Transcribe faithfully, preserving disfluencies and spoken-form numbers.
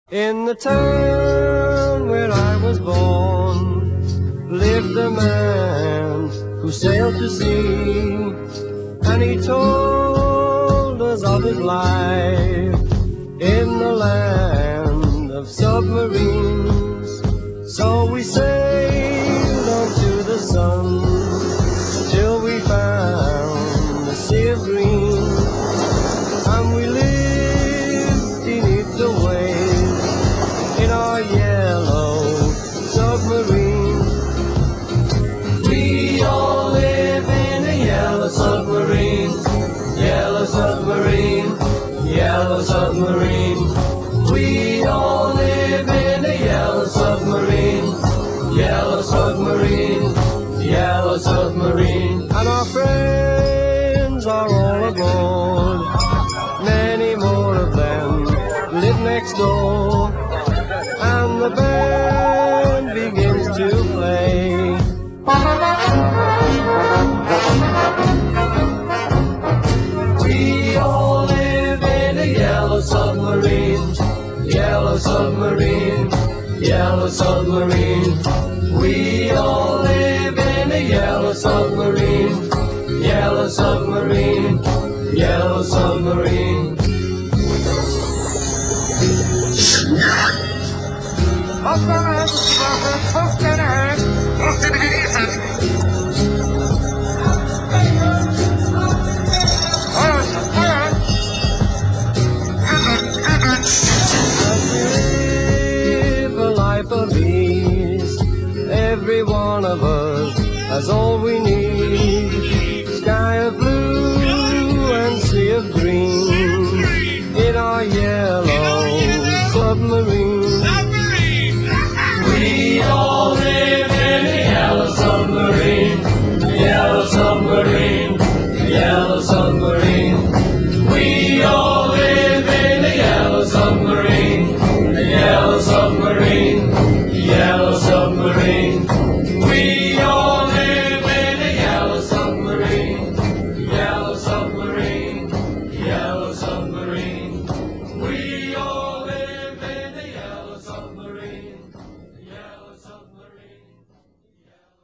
In the town where I was born lived a man who sailed to sea, and he told us of his life in the land of submarines. So we sailed on to the sun till we found the sea of green, and we lived beneath the waves in our yellow submarine. We all live in a yellow submarine, yellow submarine, yellow submarine. We all live in a yellow submarine, yellow submarine, yellow submarine. And our friends are all aboard, many more of them live next door, and the band begins to play. We all live in a yellow submarine, yellow submarine, yellow submarine. We all live in a yellow submarine, yellow submarine, yellow submarine. Live a life of ease. Every one of us has all we need. Sky of blue and sea of green in our yellow submarine. We